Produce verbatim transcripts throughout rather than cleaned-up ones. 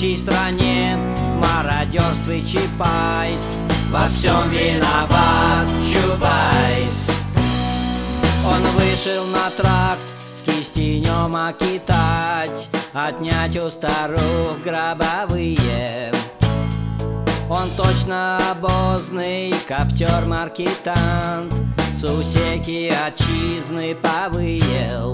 трескучей стране мародерство и чипайс. Во всем виноват Чубайс. Он вышел на тракт с кистенем окитать, отнять у старух гробовые. Он точно обозный коптер-маркетант, сусеки отчизны повыел.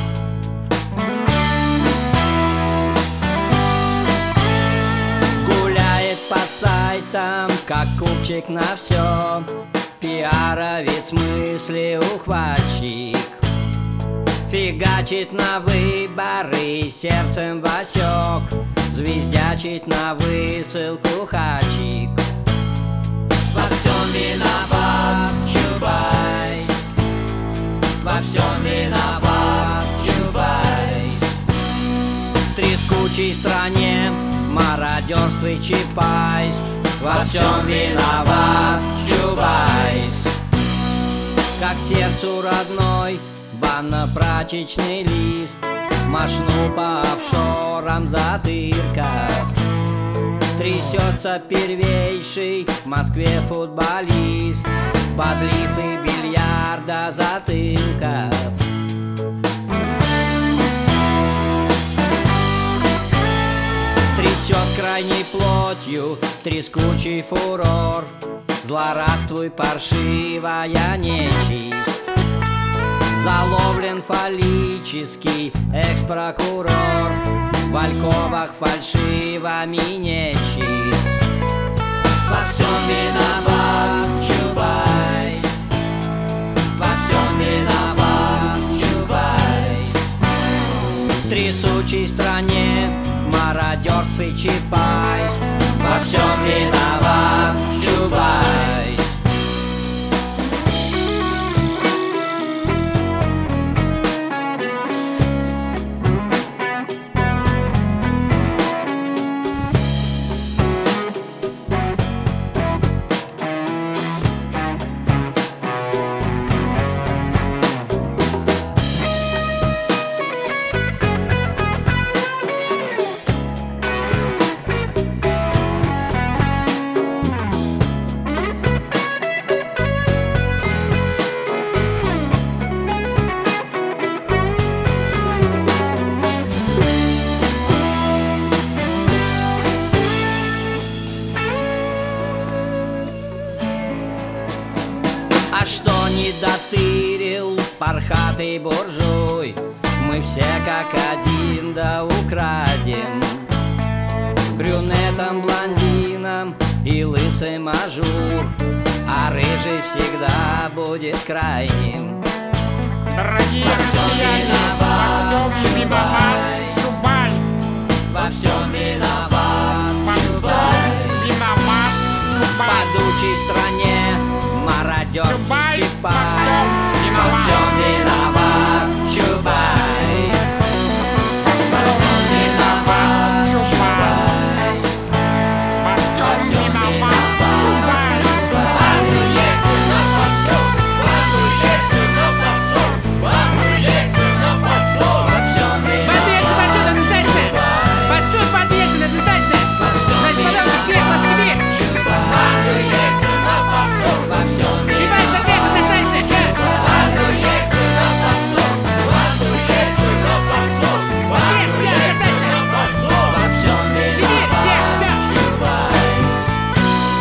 Гуляет по сайтам, как купчик на все, пиаровец мысли ухватчик. Фигачит на выборы, сердцем Васек, звездячит на высылку хачик. Во всем виноват Чубайс. Во всем виноват Чубайс. В трескучей стране мародерство и чипайс. Во всем виноват Чубайс. Как сердцу родной банно-прачечный лист, мошну по офшорам затырка. Трясется первейший в Москве футболист, подлив и бильярда затылка. Трясет крайней плотью трескучий фурор, злорадствуй, паршивая нечисть. Заловлен фаллический экс-прокурор, в альковах фальшивыми нечист. Во всем виноват Чубайс. Во всем виноват Чубайс. В трясучей стране мародерство и чипайс. Во всем виноват Чубайс. А что не дотырил пархатый буржуй, мы все как один да украдем. Брюнетом, блондином и лысым ажур, а рыжий всегда будет крайним. Дорогие россияне, во всем виноват Чубайс. Во всем виноват Чубайс. Виноват В падучей стране мародерство и чипайс. Во всем виноват Чубайс. Во всем виноват Чубайс. Во всем виноват Чубайс.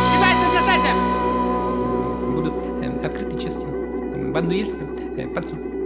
Открытый, честный, банду Ельцина под суд.